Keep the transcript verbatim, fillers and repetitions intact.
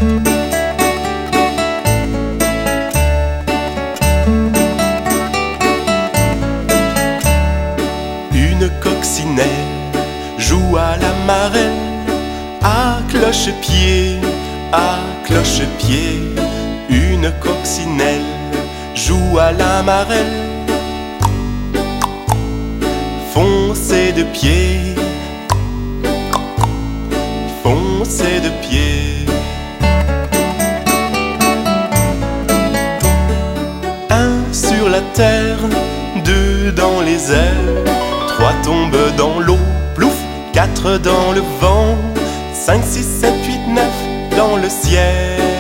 Une coccinelle joue à la marelle, à cloche-pied, à cloche-pied. Une coccinelle joue à la marelle, foncez de pied, foncez de pied. Un sur la terre, deux dans les airs, trois tombent dans l'eau, plouf, quatre dans le vent, cinq, six, sept, huit, neuf dans le ciel.